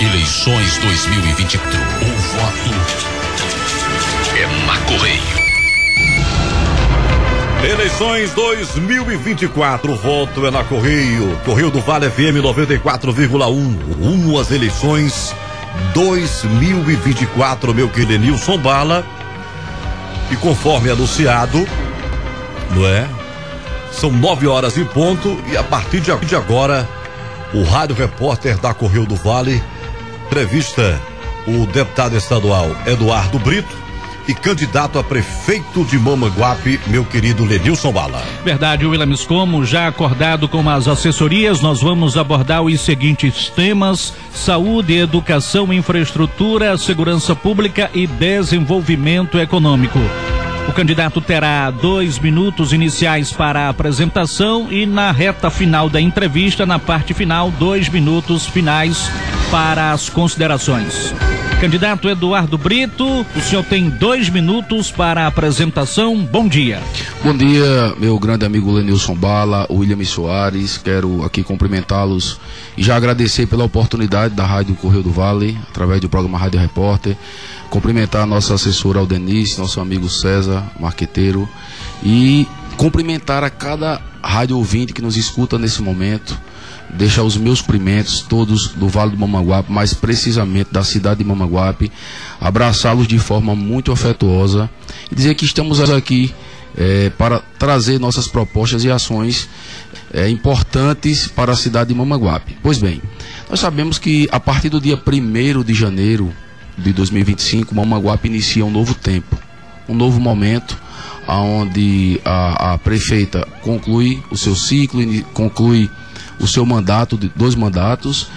Eleições 2024. O voto é na Correio. Eleições 2024, o voto é na Correio. Correio do Vale FM 94,1. Rumo às eleições 2024, meu querido Nilson Bala. E conforme anunciado, não é? São 9 horas em ponto e a partir de agora, o Rádio Repórter da Correio do Vale entrevista o deputado estadual Eduardo Brito e candidato a prefeito de Mamanguape, meu querido Lenilson Bala. Verdade, Williams, como já acordado com as assessorias, nós vamos abordar os seguintes temas: saúde, educação, infraestrutura, segurança pública e desenvolvimento econômico. O candidato terá 2 minutos iniciais para a apresentação e na reta final da entrevista, na parte final, 2 minutos finais para as considerações. Candidato Eduardo Brito, o senhor tem 2 minutos para a apresentação. Bom dia. Bom dia, meu grande amigo Lenilson Bala, William Soares. Quero aqui cumprimentá-los e já agradecer pela oportunidade da Rádio Correio do Vale, através do programa Rádio Repórter. Cumprimentar a nossa assessora Aldenice, nosso amigo César, marqueteiro, e cumprimentar a cada rádio ouvinte que nos escuta nesse momento. Deixar os meus cumprimentos, todos do Vale do Mamanguape, mais precisamente da cidade de Mamanguape, abraçá-los de forma muito afetuosa e dizer que estamos aqui para trazer nossas propostas e ações importantes para a cidade de Mamanguape. Pois bem, nós sabemos que a partir do dia 1º de janeiro de 2025, Mamanguape inicia um novo tempo, um novo momento, onde a prefeita conclui o seu ciclo, conclui o seu mandato, 2 mandatos,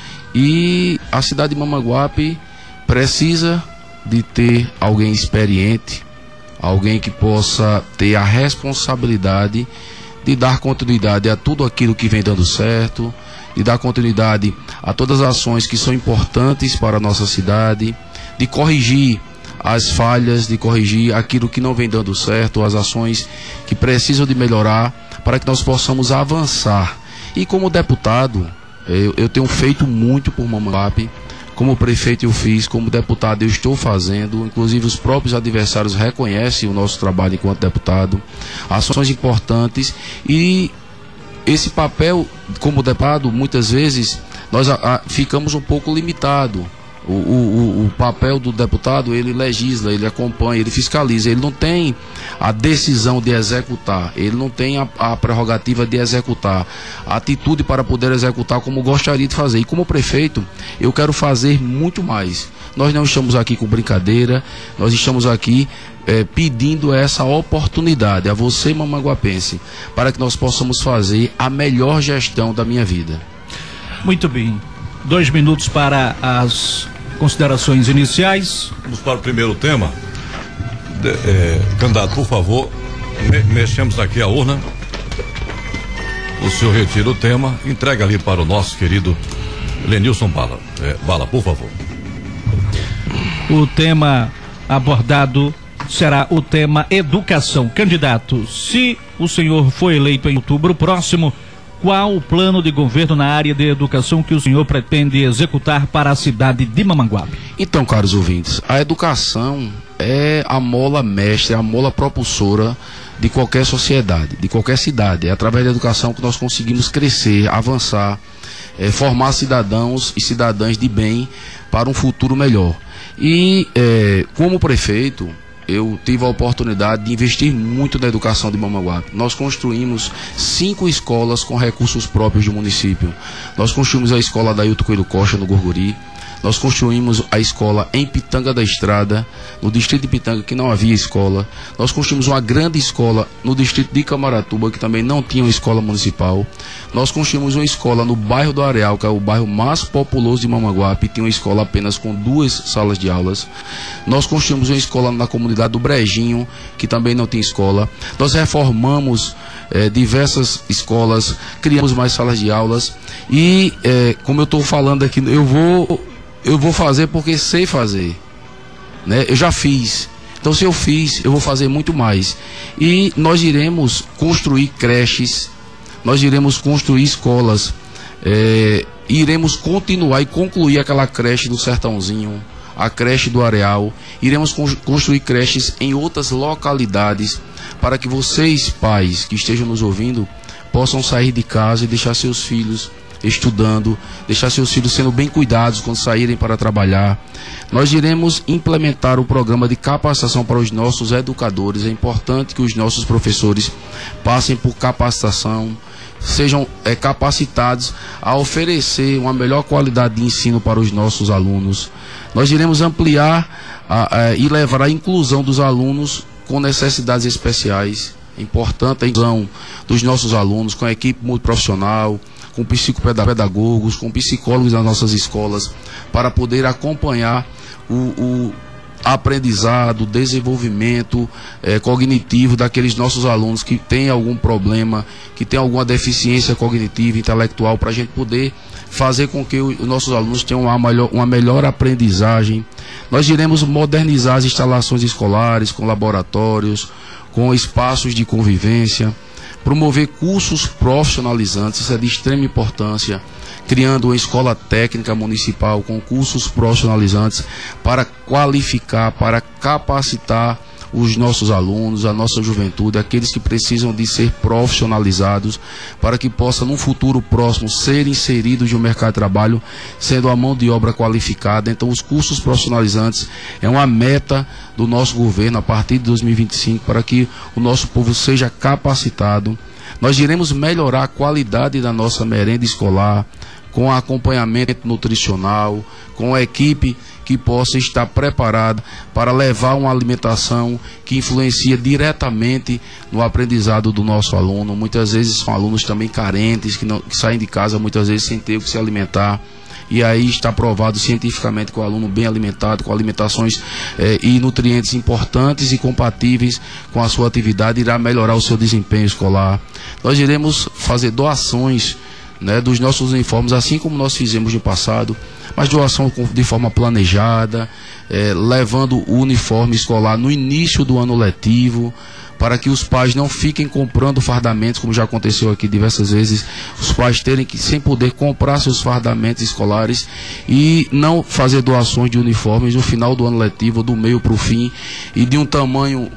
e a cidade de Mamanguape precisa de ter alguém experiente, alguém que possa ter a responsabilidade de dar continuidade a tudo aquilo que vem dando certo, de dar continuidade a todas as ações que são importantes para a nossa cidade, de corrigir as falhas, de corrigir aquilo que não vem dando certo, as ações que precisam de melhorar para que nós possamos avançar. E como deputado, eu tenho feito muito por Mamanguape. Como prefeito eu fiz, como deputado eu estou fazendo, inclusive os próprios adversários reconhecem o nosso trabalho enquanto deputado, ações importantes, e esse papel como deputado, muitas vezes nós ficamos um pouco limitados. O papel do deputado, ele legisla, ele acompanha, ele fiscaliza, ele não tem a decisão de executar, ele não tem a prerrogativa de executar, a atitude para poder executar como gostaria de fazer. E como prefeito, eu quero fazer muito mais. Nós não estamos aqui com brincadeira, nós estamos aqui pedindo essa oportunidade a você, mamanguapense, para que nós possamos fazer a melhor gestão da minha vida. Muito bem. 2 minutos para as considerações iniciais. Vamos para o primeiro tema. Candidato, por favor, mexemos aqui a urna. O senhor retira o tema, entrega ali para o nosso querido Lenilson Bala. Bala, por favor. O tema abordado será o tema educação. Candidato, se o senhor for eleito em outubro próximo, qual o plano de governo na área de educação que o senhor pretende executar para a cidade de Mamanguape? Então, caros ouvintes, a educação é a mola mestra, a mola propulsora de qualquer sociedade, de qualquer cidade. É através da educação que nós conseguimos crescer, avançar, formar cidadãos e cidadãs de bem para um futuro melhor. E como prefeito, eu tive a oportunidade de investir muito na educação de Mamanguape. Nós construímos 5 escolas com recursos próprios do município. Nós construímos a escola da Ailton Coelho Costa, no Gorguri. Nós construímos a escola em Pitanga da Estrada, no distrito de Pitanga, que não havia escola. Nós construímos uma grande escola no distrito de Camaratuba, que também não tinha uma escola municipal. Nós construímos uma escola no bairro do Areal, que é o bairro mais populoso de Mamanguape, tinha uma escola apenas com 2 salas de aulas. Nós construímos uma escola na comunidade do Brejinho, que também não tinha escola. Nós reformamos diversas escolas, criamos mais salas de aulas. E, como eu estou falando aqui, eu vou fazer porque sei fazer, né? Eu já fiz. Então, se eu fiz, eu vou fazer muito mais. E nós iremos construir creches, nós iremos construir escolas iremos continuar e concluir aquela creche do Sertãozinho, a creche do Areal. Iremos construir creches em outras localidades para que vocês, pais que estejam nos ouvindo, possam sair de casa e deixar seus filhos estudando, deixar seus filhos sendo bem cuidados quando saírem para trabalhar. Nós iremos implementar o programa de capacitação para os nossos educadores. É importante que os nossos professores passem por capacitação, sejam capacitados a oferecer uma melhor qualidade de ensino para os nossos alunos. Nós iremos ampliar e levar a inclusão dos alunos com necessidades especiais. É importante a inclusão dos nossos alunos com a equipe multiprofissional, com psicopedagogos, com psicólogos nas nossas escolas, para poder acompanhar o aprendizado, o desenvolvimento cognitivo daqueles nossos alunos que têm algum problema, que têm alguma deficiência cognitiva, intelectual, para a gente poder fazer com que os nossos alunos tenham uma melhor aprendizagem. Nós iremos modernizar as instalações escolares, com laboratórios, com espaços de convivência, promover cursos profissionalizantes, isso é de extrema importância, criando uma escola técnica municipal com cursos profissionalizantes para qualificar, para capacitar os nossos alunos, a nossa juventude, aqueles que precisam de ser profissionalizados, para que possam, num futuro próximo, ser inseridos no mercado de trabalho, sendo a mão de obra qualificada. Então, os cursos profissionalizantes é uma meta do nosso governo a partir de 2025, para que o nosso povo seja capacitado. Nós iremos melhorar a qualidade da nossa merenda escolar, com acompanhamento nutricional, com a equipe que possa estar preparada para levar uma alimentação que influencia diretamente no aprendizado do nosso aluno. Muitas vezes são alunos também carentes, que saem de casa muitas vezes sem ter o que se alimentar. E aí está provado cientificamente que o aluno bem alimentado, com alimentações e nutrientes importantes e compatíveis com a sua atividade, irá melhorar o seu desempenho escolar. Nós iremos fazer doações, né, dos nossos uniformes, assim como nós fizemos no passado, mas doação de forma planejada, levando o uniforme escolar no início do ano letivo, para que os pais não fiquem comprando fardamentos, como já aconteceu aqui diversas vezes, os pais terem que, sem poder, comprar seus fardamentos escolares e não fazer doações de uniformes no final do ano letivo, do meio para o fim, e de um tamanho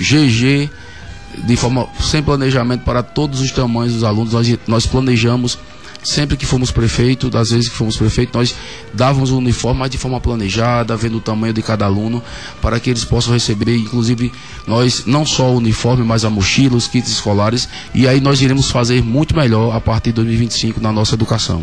GG, de forma sem planejamento para todos os tamanhos dos alunos. Nós planejamos sempre que fomos prefeito, das vezes que fomos prefeito, nós dávamos o uniforme, mas de forma planejada, vendo o tamanho de cada aluno, para que eles possam receber, inclusive, nós, não só o uniforme, mas a mochila, os kits escolares, e aí nós iremos fazer muito melhor a partir de 2025 na nossa educação.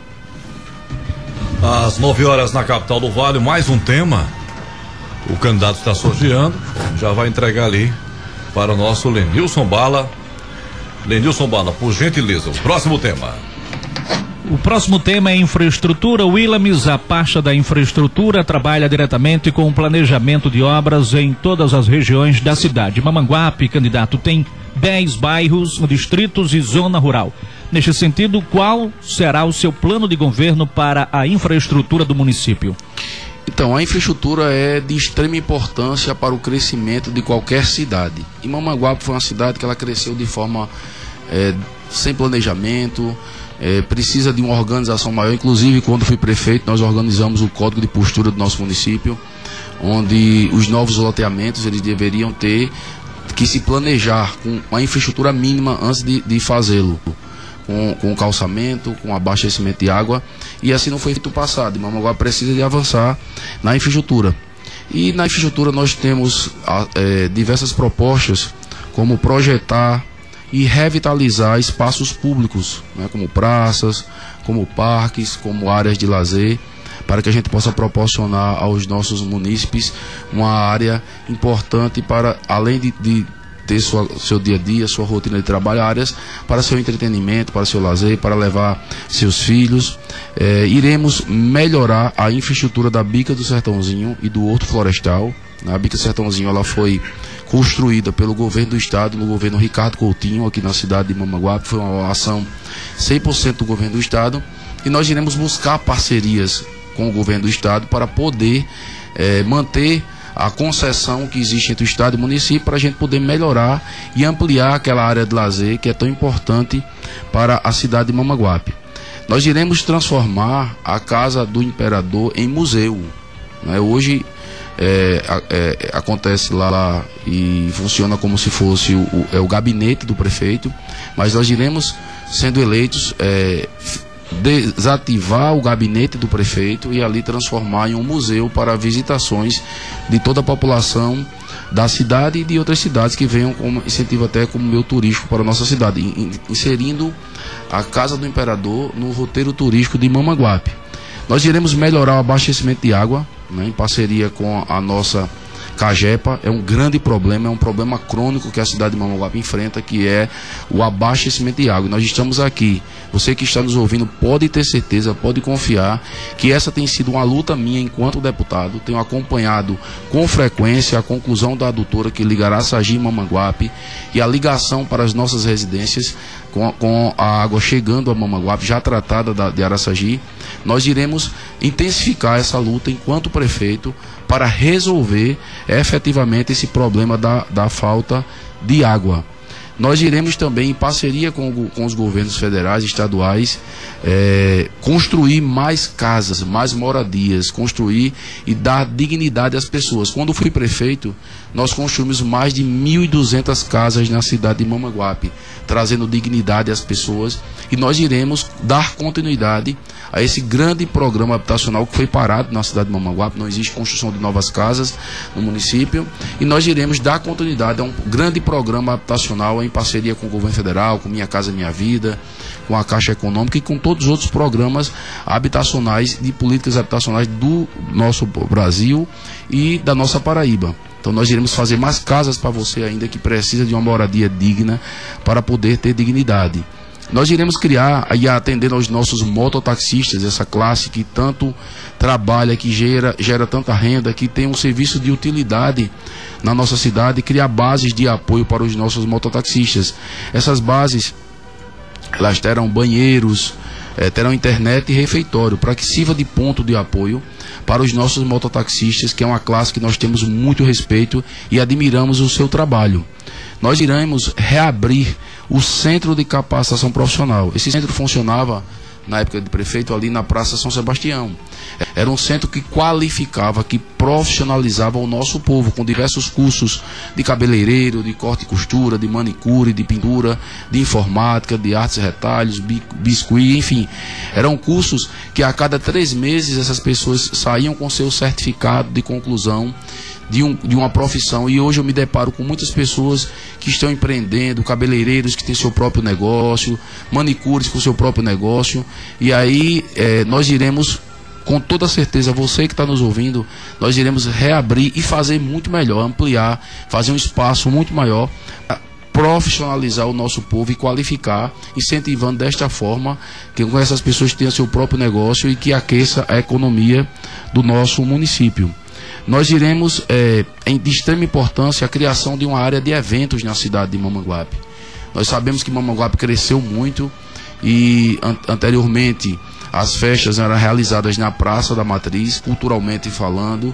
Às 9 horas na capital do Vale, mais um tema. O candidato está sorteando, já vai entregar ali para o nosso Lenilson Bala. Lenilson Bala, por gentileza, o próximo tema. O próximo tema é infraestrutura. O Willames, a pasta da infraestrutura, trabalha diretamente com o planejamento de obras em todas as regiões da cidade. Mamanguape, candidato, tem 10 bairros, distritos e zona rural. Neste sentido, qual será o seu plano de governo para a infraestrutura do município? Então, a infraestrutura é de extrema importância para o crescimento de qualquer cidade. E Mamanguape foi uma cidade que ela cresceu de forma sem planejamento, precisa de uma organização maior. Inclusive, quando fui prefeito, nós organizamos o código de postura do nosso município, onde os novos loteamentos eles deveriam ter que se planejar com uma infraestrutura mínima antes de fazê-lo, com calçamento, com abastecimento de água, e assim não foi feito no passado. E Mamanguape precisa de avançar na infraestrutura. E na infraestrutura nós temos diversas propostas, como projetar e revitalizar espaços públicos, né, como praças, como parques, como áreas de lazer, para que a gente possa proporcionar aos nossos munícipes uma área importante para, além de ter seu dia a dia, sua rotina de trabalho, áreas para seu entretenimento, para seu lazer, para levar seus filhos. Iremos melhorar a infraestrutura da Bica do Sertãozinho e do Horto Florestal. A Bica do Sertãozinho ela foi construída pelo governo do estado, no governo Ricardo Coutinho, aqui na cidade de Mamanguape. Foi uma ação 100% do governo do estado, e nós iremos buscar parcerias com o governo do estado para poder manter a concessão que existe entre o estado e o município, para a gente poder melhorar e ampliar aquela área de lazer que é tão importante para a cidade de Mamanguape. Nós iremos transformar a Casa do Imperador em museu, né? Hoje acontece lá e funciona como se fosse o gabinete do prefeito, mas nós iremos, sendo eleitos, desativar o gabinete do prefeito e ali transformar em um museu para visitações de toda a população da cidade e de outras cidades que venham como incentivo até como meio turístico para a nossa cidade, inserindo a Casa do Imperador no roteiro turístico de Mamanguape. Nós iremos melhorar o abastecimento de água, né, em parceria com a nossa Cagepa. É um grande problema, é um problema crônico que a cidade de Mamanguape enfrenta, que é o abastecimento de água. E nós estamos aqui, você que está nos ouvindo pode ter certeza, pode confiar que essa tem sido uma luta minha enquanto deputado. Tenho acompanhado com frequência a conclusão da adutora que ligará Araçagi e Mamanguape e a ligação para as nossas residências com a água chegando a Mamanguape, já tratada de Araçagi. Nós iremos intensificar essa luta enquanto prefeito para resolver efetivamente esse problema da falta de água. Nós iremos também, em parceria com os governos federais e estaduais, construir mais casas, mais moradias, construir e dar dignidade às pessoas. Quando fui prefeito, nós construímos mais de 1.200 casas na cidade de Mamanguape, trazendo dignidade às pessoas, e nós iremos dar continuidade a esse grande programa habitacional que foi parado na cidade de Mamanguape. Não existe construção de novas casas no município, e nós iremos dar continuidade a um grande programa habitacional em parceria com o governo federal, com Minha Casa Minha Vida, com a Caixa Econômica e com todos os outros programas habitacionais, de políticas habitacionais do nosso Brasil e da nossa Paraíba. Então nós iremos fazer mais casas para você ainda que precisa de uma moradia digna para poder ter dignidade. Nós iremos criar e atender aos nossos mototaxistas, essa classe que tanto trabalha, que gera tanta renda, que tem um serviço de utilidade na nossa cidade, criar bases de apoio para os nossos mototaxistas. Essas bases, elas terão banheiros, terão internet e refeitório, para que sirva de ponto de apoio para os nossos mototaxistas, que é uma classe que nós temos muito respeito e admiramos o seu trabalho. Nós iremos reabrir o Centro de Capacitação Profissional. Esse centro funcionava, na época de prefeito, ali na Praça São Sebastião. Era um centro que qualificava, que profissionalizava o nosso povo, com diversos cursos de cabeleireiro, de corte e costura, de manicure, de pintura, de informática, de artes e retalhos, biscuit, enfim. Eram cursos que a cada 3 meses essas pessoas saíam com seu certificado de conclusão de uma profissão. E hoje eu me deparo com muitas pessoas que estão empreendendo, cabeleireiros que têm seu próprio negócio, manicures com seu próprio negócio. E aí nós iremos, com toda certeza, você que está nos ouvindo, nós iremos reabrir e fazer muito melhor, ampliar, fazer um espaço muito maior, profissionalizar o nosso povo e qualificar, incentivando desta forma que com essas pessoas tenham seu próprio negócio e que aqueça a economia do nosso município. Nós iremos, de extrema importância, a criação de uma área de eventos na cidade de Mamanguape. Nós sabemos que Mamanguape cresceu muito e anteriormente as festas eram realizadas na Praça da Matriz, culturalmente falando,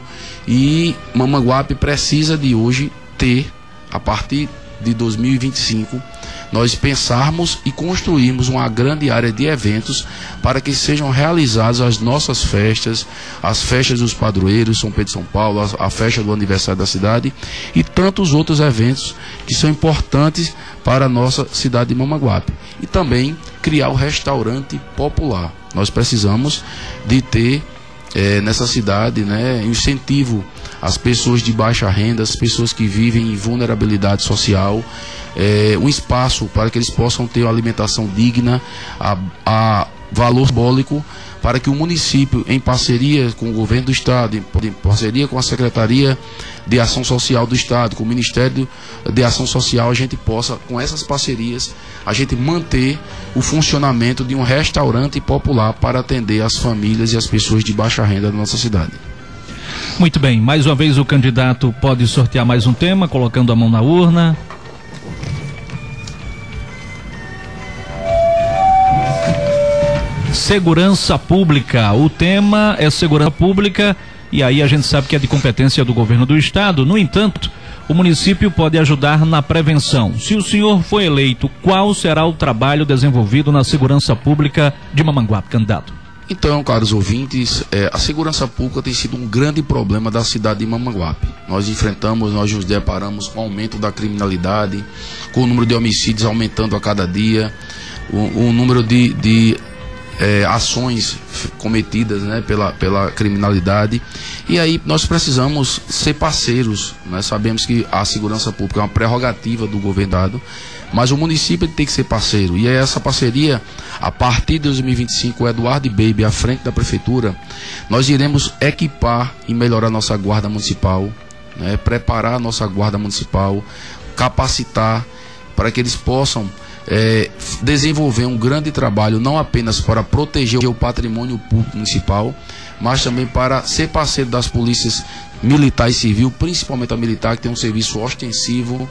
e Mamanguape precisa de hoje ter, a partir de 2025, nós pensarmos e construirmos uma grande área de eventos para que sejam realizadas as nossas festas, as festas dos padroeiros, São Pedro e São Paulo, a festa do aniversário da cidade e tantos outros eventos que são importantes para a nossa cidade de Mamanguape. E também criar o restaurante popular. Nós precisamos de ter nessa cidade, né, incentivo às pessoas de baixa renda, às pessoas que vivem em vulnerabilidade social, um espaço para que eles possam ter uma alimentação digna, a valor simbólico, para que o município, em parceria com o governo do estado, em parceria com a Secretaria de Ação Social do Estado, com o Ministério de Ação Social, a gente possa, com essas parcerias, a gente manter o funcionamento de um restaurante popular para atender as famílias e as pessoas de baixa renda da nossa cidade. Muito bem, mais uma vez o candidato pode sortear mais um tema, colocando a mão na urna. Segurança pública. O tema é segurança pública e aí a gente sabe que é de competência do governo do estado. No entanto, o município pode ajudar na prevenção? Se o senhor for eleito, qual será o trabalho desenvolvido na segurança pública de Mamanguape, candidato? Então, caros ouvintes, a segurança pública tem sido um grande problema da cidade de Mamanguape. Nós nos deparamos com o aumento da criminalidade, com o número de homicídios aumentando a cada dia, o número de ações cometidas, né, pela criminalidade. E aí nós precisamos ser parceiros. Nós sabemos que a segurança pública é uma prerrogativa do governado, mas o município tem que ser parceiro. E é essa parceria, a partir de 2025, o Eduardo Baby, à frente da prefeitura, nós iremos equipar e melhorar nossa guarda municipal, né, preparar a nossa guarda municipal, capacitar para que eles possam desenvolver um grande trabalho, não apenas para proteger o patrimônio público municipal, mas também para ser parceiro das polícias militar e civil, principalmente a militar, que tem um serviço ostensivo,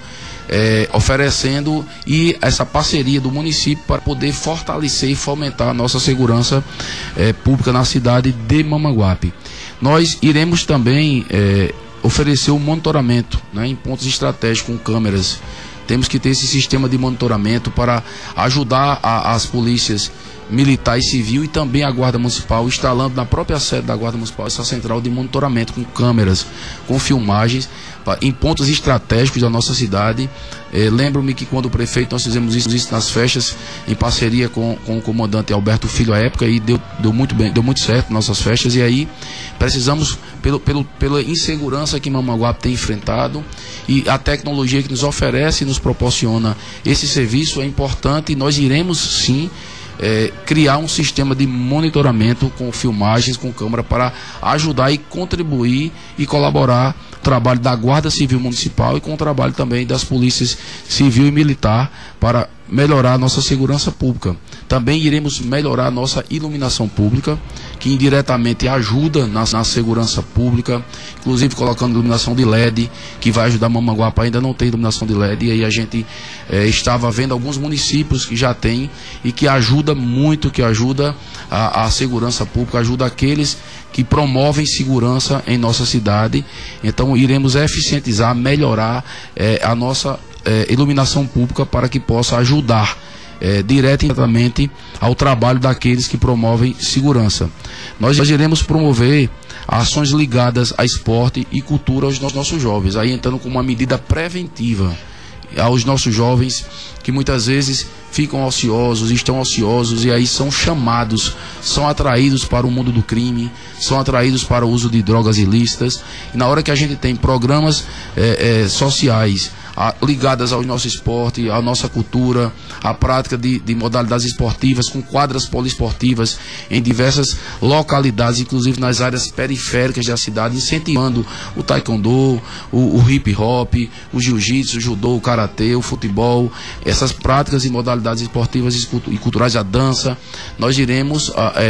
oferecendo, e essa parceria do município para poder fortalecer e fomentar a nossa segurança pública na cidade de Mamanguape. Nós iremos também oferecer o monitoramento, né, em pontos estratégicos com câmeras. Temos que ter esse sistema de monitoramento para ajudar as polícias militar e civil e também a Guarda Municipal, instalando na própria sede da Guarda Municipal essa central de monitoramento com câmeras, com filmagens, em pontos estratégicos da nossa cidade. Lembro-me que quando o prefeito nós fizemos isso nas festas, em parceria com o comandante Alberto Filho à época, e deu muito bem, deu muito certo nossas festas. E aí precisamos, pela insegurança que Mamanguape tem enfrentado, e a tecnologia que nos oferece e nos proporciona esse serviço é importante, e nós iremos sim criar um sistema de monitoramento com filmagens, com câmera, para ajudar e contribuir e colaborar com o trabalho da Guarda Civil Municipal e com o trabalho também das polícias civil e militar para melhorar a nossa segurança pública. Também iremos melhorar a nossa iluminação pública, que indiretamente ajuda na segurança pública, inclusive colocando iluminação de LED, que vai ajudar. Mamanguape ainda não tem iluminação de LED, e aí a gente estava vendo alguns municípios que já tem e que ajuda muito, que ajuda a segurança pública, ajuda aqueles que promovem segurança em nossa cidade. Então iremos eficientizar, melhorar a nossa iluminação pública para que possa ajudar diretamente ao trabalho daqueles que promovem segurança. Nós iremos promover ações ligadas a esporte e cultura aos nossos jovens, aí entrando com uma medida preventiva aos nossos jovens que muitas vezes ficam ociosos, estão ociosos, e aí são chamados, são atraídos para o mundo do crime, são atraídos para o uso de drogas ilícitas. E na hora que a gente tem programas sociais ligadas ao nosso esporte, à nossa cultura, à prática de modalidades esportivas, com quadras poliesportivas em diversas localidades, inclusive nas áreas periféricas da cidade, incentivando o taekwondo, o hip hop, o jiu-jitsu, o judô, o karatê, o futebol, essas práticas e modalidades esportivas e culturais, a dança. Nós iremos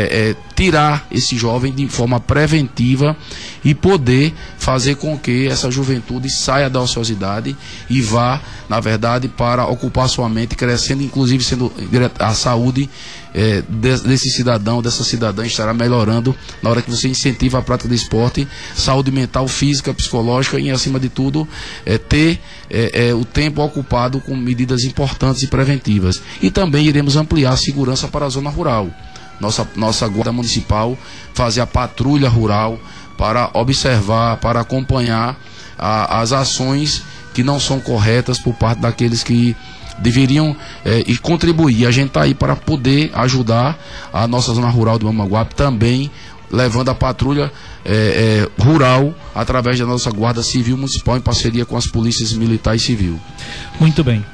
tirar esse jovem de forma preventiva e poder fazer com que essa juventude saia da ociosidade e vá, na verdade, para ocupar sua mente, crescendo, inclusive sendo a saúde desse cidadão, dessa cidadã, estará melhorando na hora que você incentiva a prática de esporte, saúde mental, física, psicológica, e acima de tudo ter o tempo ocupado com medidas importantes e preventivas. E também iremos ampliar a segurança para a zona rural. Nossa Guarda Municipal fazer a patrulha rural para observar, para acompanhar as ações que não são corretas por parte daqueles que deveriam e contribuir. A gente está aí para poder ajudar a nossa zona rural de Mamanguape, também levando a patrulha rural através da nossa Guarda Civil Municipal, em parceria com as polícias militar e civil. Muito bem.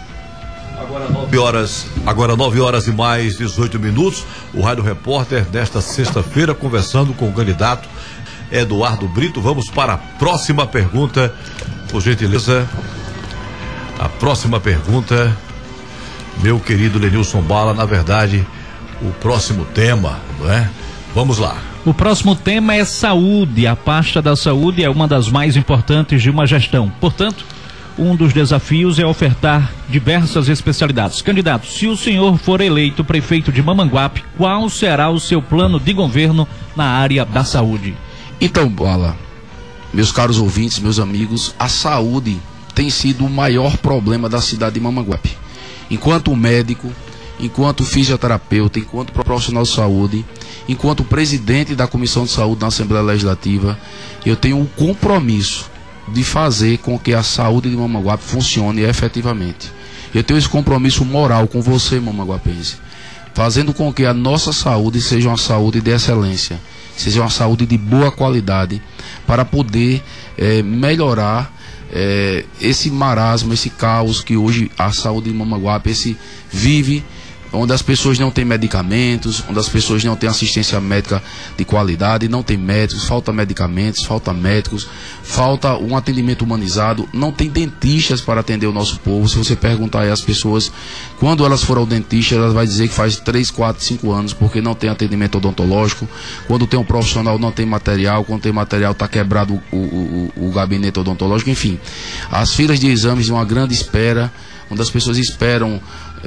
Agora 9 horas e mais 18 minutos, o Rádio Repórter desta sexta-feira conversando com o candidato Eduardo Brito. Vamos para a próxima pergunta, por gentileza. A próxima pergunta, meu querido Lenilson Bala, na verdade, o próximo tema, não é? Vamos lá. O próximo tema é saúde. A pasta da saúde é uma das mais importantes de uma gestão. Portanto, um dos desafios é ofertar diversas especialidades. Candidato, se o senhor for eleito prefeito de Mamanguape, qual será o seu plano de governo na área da saúde? Então, Bala, meus caros ouvintes, meus amigos, a saúde tem sido o maior problema da cidade de Mamanguape. Enquanto médico, enquanto fisioterapeuta, enquanto profissional de saúde, enquanto presidente da Comissão de Saúde na Assembleia Legislativa, eu tenho um compromisso de fazer com que a saúde de Mamanguape funcione efetivamente. Eu tenho esse compromisso moral com você, mamanguapense, fazendo com que a nossa saúde seja uma saúde de excelência, seja uma saúde de boa qualidade, para poder melhorar esse marasmo, esse caos que hoje a saúde de Mamanguape vive, onde as pessoas não têm medicamentos, onde as pessoas não têm assistência médica de qualidade, não tem médicos, falta medicamentos, falta médicos, falta um atendimento humanizado, não tem dentistas para atender o nosso povo. Se você perguntar aí às pessoas, quando elas forem ao dentista, elas vão dizer que faz 3, 4, 5 anos, porque não tem atendimento odontológico. Quando tem um profissional, não tem material, quando tem material, está quebrado o gabinete odontológico, enfim. As filas de exames de uma grande espera, onde as pessoas esperam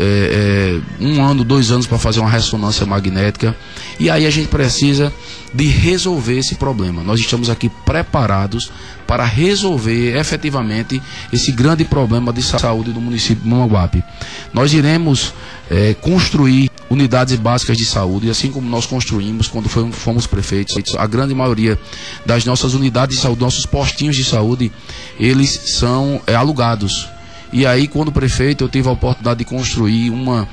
1 ano, 2 anos para fazer uma ressonância magnética, e aí a gente precisa de resolver esse problema. Nós estamos aqui preparados para resolver efetivamente esse grande problema de saúde do município de Mamanguape. Nós iremos construir unidades básicas de saúde, assim como nós construímos quando fomos prefeitos. A grande maioria das nossas unidades de saúde, nossos postinhos de saúde, eles são alugados. E aí, quando prefeito, eu tive a oportunidade de construir uma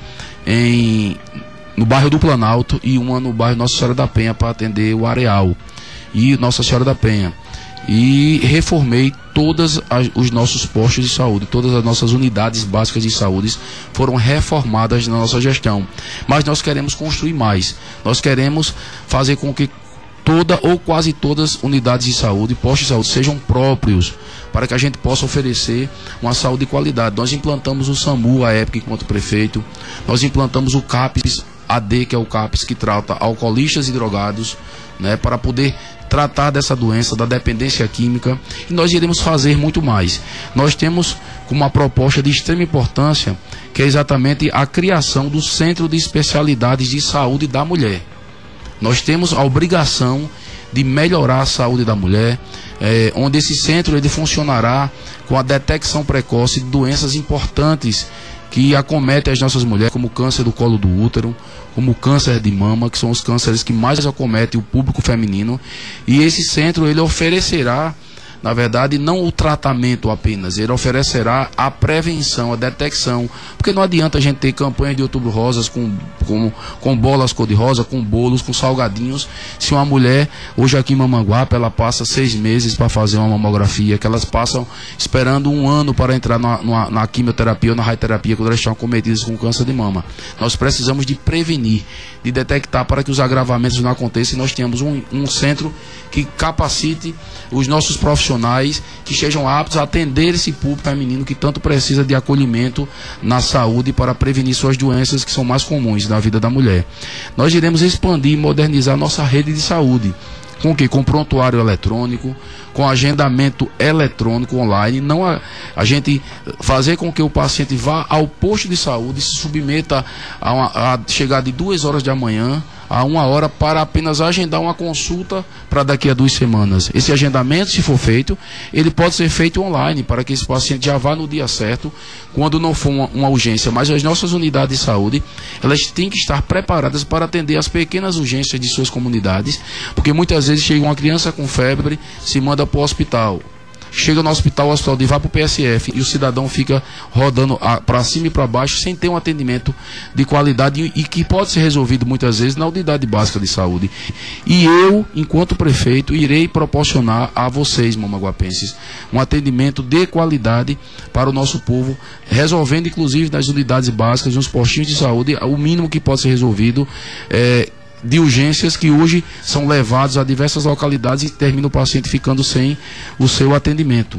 no bairro do Planalto e uma no bairro Nossa Senhora da Penha, para atender o Areal e Nossa Senhora da Penha. E reformei todos os nossos postos de saúde, todas as nossas unidades básicas de saúde foram reformadas na nossa gestão. Mas nós queremos construir mais. Nós queremos fazer com que toda ou quase todas as unidades de saúde, postos de saúde, sejam próprios, para que a gente possa oferecer uma saúde de qualidade. Nós implantamos o SAMU, à época, enquanto prefeito. Nós implantamos o CAPS AD, que é o CAPS que trata alcoolistas e drogados, né, para poder tratar dessa doença, da dependência química. E nós iremos fazer muito mais. Nós temos como uma proposta de extrema importância, que é exatamente a criação do Centro de Especialidades de Saúde da Mulher. Nós temos a obrigação de melhorar a saúde da mulher, onde esse centro ele funcionará com a detecção precoce de doenças importantes que acometem as nossas mulheres, como o câncer do colo do útero, como o câncer de mama, que são os cânceres que mais acometem o público feminino. E esse centro ele oferecerá, na verdade, não o tratamento apenas, ele oferecerá a prevenção, a detecção, porque não adianta a gente ter campanhas de Outubro Rosas com bolas cor-de-rosa, com bolos, com salgadinhos, se uma mulher, hoje aqui em Mamanguape, ela passa 6 meses para fazer uma mamografia, que elas passam esperando 1 ano para entrar na quimioterapia ou na radioterapia, quando elas estão acometidas com câncer de mama. Nós precisamos de prevenir, de detectar, para que os agravamentos não aconteçam, e nós tenhamos um centro que capacite os nossos profissionais, que estejam aptos a atender esse público feminino que tanto precisa de acolhimento na saúde para prevenir suas doenças que são mais comuns na vida da mulher. Nós iremos expandir e modernizar nossa rede de saúde. Com o quê? Com prontuário eletrônico, com agendamento eletrônico online, não a gente fazer com que o paciente vá ao posto de saúde, se submeta a chegar de 2 horas da manhã a 1 hora para apenas agendar uma consulta para daqui a 2 semanas. Esse agendamento, se for feito, ele pode ser feito online, para que esse paciente já vá no dia certo, quando não for uma urgência. Mas as nossas unidades de saúde, elas têm que estar preparadas para atender as pequenas urgências de suas comunidades, porque muitas vezes chega uma criança com febre, se manda para o hospital. Chega no hospital, o hospital vai para o PSF e o cidadão fica rodando para cima e para baixo sem ter um atendimento de qualidade e que pode ser resolvido muitas vezes na unidade básica de saúde. E eu, enquanto prefeito, irei proporcionar a vocês, mamanguapenses, um atendimento de qualidade para o nosso povo, resolvendo inclusive nas unidades básicas, nos postinhos de saúde, o mínimo que pode ser resolvido de urgências que hoje são levados a diversas localidades e termina o paciente ficando sem o seu atendimento.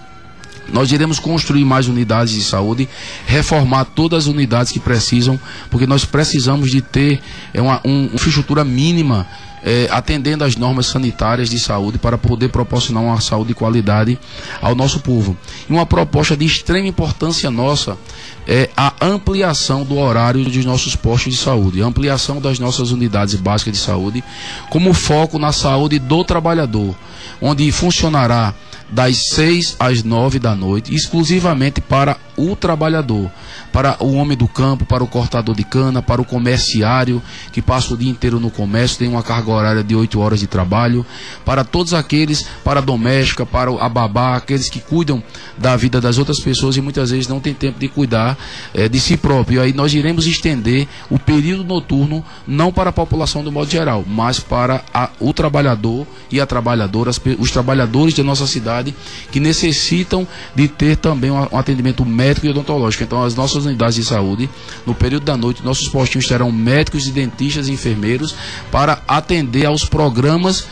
Nós iremos construir mais unidades de saúde, reformar todas as unidades que precisam, porque nós precisamos de ter uma infraestrutura mínima, atendendo às normas sanitárias de saúde, para poder proporcionar uma saúde de qualidade ao nosso povo. E uma proposta de extrema importância nossa é a ampliação do horário dos nossos postos de saúde, a ampliação das nossas unidades básicas de saúde, como foco na saúde do trabalhador, onde funcionará das 6 às 9 da noite, exclusivamente para o trabalhador, para o homem do campo, para o cortador de cana, para o comerciário que passa o dia inteiro no comércio, tem uma carga horária de 8 horas de trabalho, para todos aqueles, para a doméstica, para a babá, aqueles que cuidam da vida das outras pessoas e muitas vezes não tem tempo de cuidar de si próprio. Aí nós iremos estender o período noturno não para a população do modo geral, mas para o trabalhador e a trabalhadora, os trabalhadores da nossa cidade que necessitam de ter também um atendimento médico e odontológico. Então as nossas unidades de saúde, no período da noite, nossos postinhos terão médicos e dentistas e enfermeiros para atender aos programas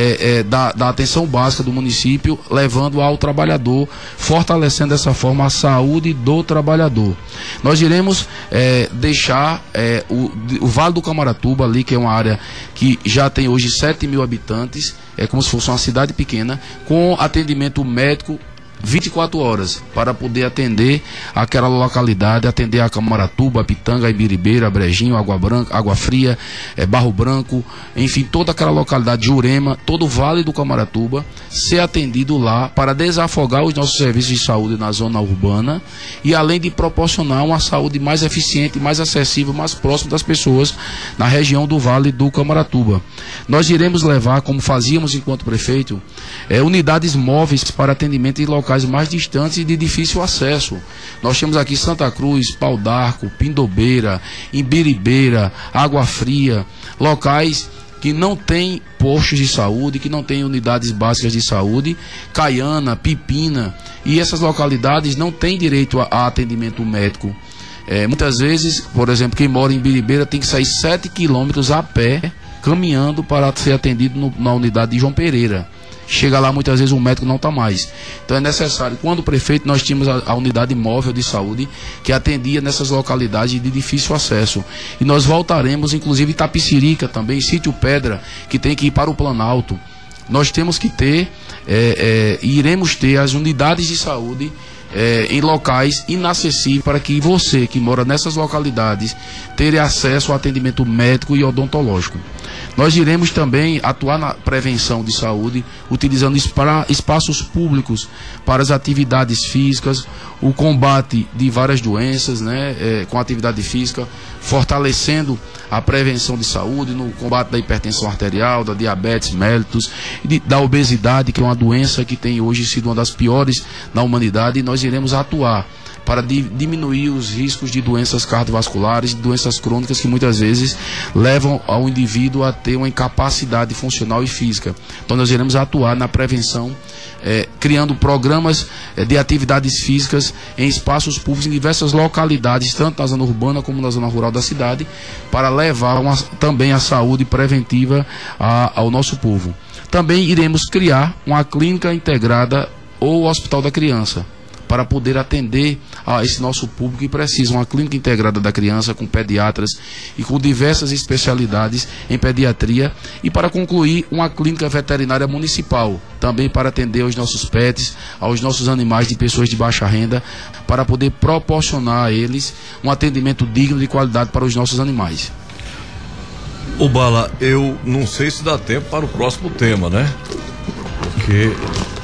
da atenção básica do município, levando ao trabalhador, fortalecendo dessa forma a saúde do trabalhador. Nós iremos deixar o Vale do Camaratuba ali, que é uma área que já tem hoje 7 mil habitantes, é como se fosse uma cidade pequena, com atendimento médico 24 horas, para poder atender aquela localidade, atender a Camaratuba, a Pitanga, a Ibiribeira, a Brejinho, Água Branca, Água Fria, Barro Branco, enfim, toda aquela localidade, Jurema, todo o Vale do Camaratuba, ser atendido lá para desafogar os nossos serviços de saúde na zona urbana e além de proporcionar uma saúde mais eficiente, mais acessível, mais próxima das pessoas na região do Vale do Camaratuba. Nós iremos levar, como fazíamos enquanto prefeito, unidades móveis para atendimento em locais mais distantes e de difícil acesso. Nós temos aqui Santa Cruz, Pau d'Arco, Pindobeira, Imbiribeira, Água Fria, locais que não têm postos de saúde, que não têm unidades básicas de saúde, Caiana, Pipina, e essas localidades não têm direito a atendimento médico. Muitas vezes, por exemplo, quem mora em Imbiribeira tem que sair 7 quilômetros a pé, caminhando para ser atendido na unidade de João Pereira. Chega lá, muitas vezes o médico não está mais. Então é necessário, quando o prefeito, nós tínhamos a unidade móvel de saúde que atendia nessas localidades de difícil acesso. E nós voltaremos, inclusive Itapicirica também, Sítio Pedra, que tem que ir para o Planalto. Nós temos que ter, iremos ter as unidades de saúde em locais inacessíveis para que você que mora nessas localidades tenha acesso ao atendimento médico e odontológico. Nós iremos também atuar na prevenção de saúde, utilizando espaços públicos para as atividades físicas, o combate de várias doenças, com atividade física, fortalecendo a prevenção de saúde, no combate da hipertensão arterial, da diabetes mellitus, da obesidade, que é uma doença que tem hoje sido uma das piores na humanidade, e nós iremos atuar para diminuir os riscos de doenças cardiovasculares, de doenças crônicas que muitas vezes levam ao indivíduo a ter uma incapacidade funcional e física. Então nós iremos atuar na prevenção, criando programas de atividades físicas em espaços públicos em diversas localidades, tanto na zona urbana como na zona rural da cidade, para levar também a saúde preventiva ao nosso povo. Também iremos criar uma clínica integrada ou hospital da criança, para poder atender a esse nosso público que precisa, uma clínica integrada da criança com pediatras e com diversas especialidades em pediatria, e para concluir uma clínica veterinária municipal, também para atender aos nossos pets, aos nossos animais de pessoas de baixa renda, para poder proporcionar a eles um atendimento digno de qualidade para os nossos animais. Ô Bala, eu não sei se dá tempo para o próximo tema, né? Porque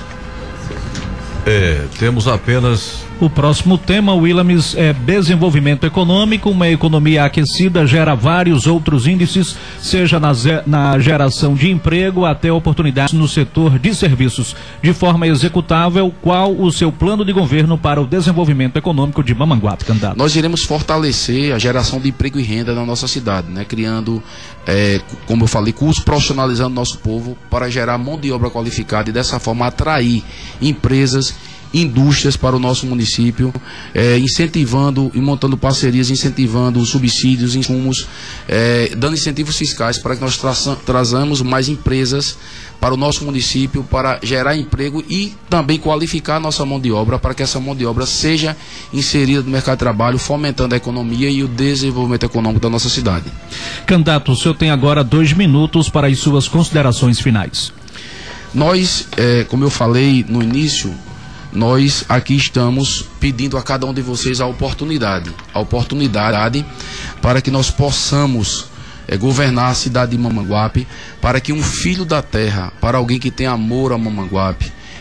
temos apenas... O próximo tema, Willames, é desenvolvimento econômico. Uma economia aquecida gera vários outros índices, seja na geração de emprego até oportunidades no setor de serviços. De forma executável, qual o seu plano de governo para o desenvolvimento econômico de Mamanguape, candidato? Nós iremos fortalecer a geração de emprego e renda na nossa cidade, criando, como eu falei, cursos, profissionalizando nosso povo para gerar mão de obra qualificada e dessa forma atrair empresas, indústrias para o nosso município, incentivando e montando parcerias, incentivando subsídios, insumos, dando incentivos fiscais para que nós trazamos mais empresas para o nosso município, para gerar emprego e também qualificar a nossa mão de obra, para que essa mão de obra seja inserida no mercado de trabalho, fomentando a economia e o desenvolvimento econômico da nossa cidade. Candidato, o senhor tem agora 2 minutos para as suas considerações finais. Nós, como eu falei no início, nós aqui estamos pedindo a cada um de vocês a oportunidade para que nós possamos governar a cidade de Mamanguape, para que um filho da terra, para alguém que tem amor a Mamanguape,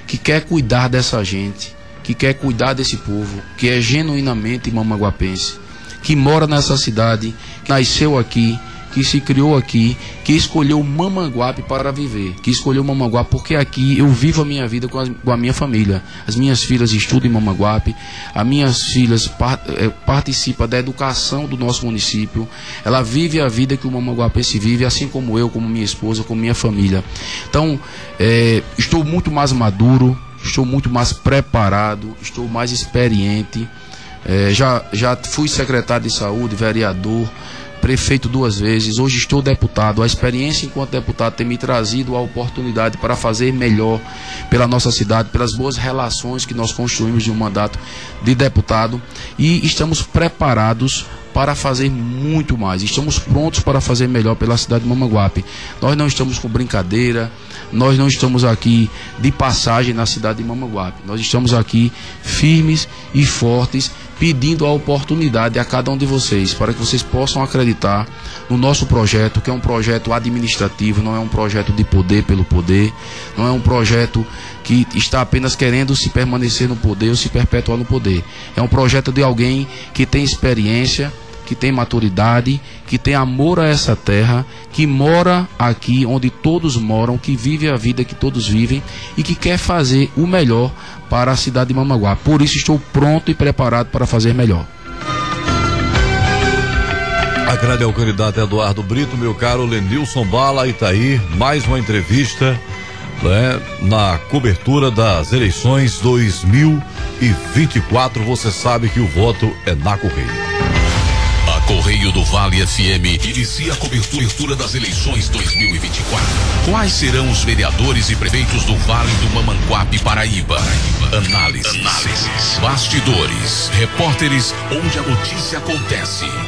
que quer cuidar dessa gente, que quer cuidar desse povo, que é genuinamente mamaguapense, que mora nessa cidade, que nasceu aqui, que se criou aqui, que escolheu Mamanguape para viver, que escolheu Mamanguape porque aqui eu vivo a minha vida com a minha família. As minhas filhas estudam em Mamanguape, as minhas filhas participam da educação do nosso município, ela vive a vida que o mamanguapense vive, assim como eu, como minha esposa, como minha família. Então, estou muito mais maduro, estou muito mais preparado, estou mais experiente, já fui secretário de saúde, vereador, prefeito 2 vezes, hoje estou deputado. A experiência enquanto deputado tem me trazido a oportunidade para fazer melhor pela nossa cidade, pelas boas relações que nós construímos de um mandato de deputado, e estamos preparados para fazer muito mais, estamos prontos para fazer melhor pela cidade de Mamanguape. Nós não estamos com brincadeira, nós não estamos aqui de passagem na cidade de Mamanguape, nós estamos aqui firmes e fortes, pedindo a oportunidade a cada um de vocês, para que vocês possam acreditar no nosso projeto, que é um projeto administrativo, não é um projeto de poder pelo poder, não é um projeto que está apenas querendo se permanecer no poder ou se perpetuar no poder. É um projeto de alguém que tem experiência, que tem maturidade, que tem amor a essa terra, que mora aqui onde todos moram, que vive a vida que todos vivem e que quer fazer o melhor para a cidade de Mamanguape. Por isso estou pronto e preparado para fazer melhor. Agrade ao candidato Eduardo Brito, meu caro Lenilson Bala, e tá aí mais uma entrevista, né, na cobertura das eleições 2024. Você sabe que o voto é na Correia. A Correio do Vale FM inicia a cobertura das eleições 2024. Quais serão os vereadores e prefeitos do Vale do Mamanguape, Paraíba? Análises, bastidores, repórteres onde a notícia acontece.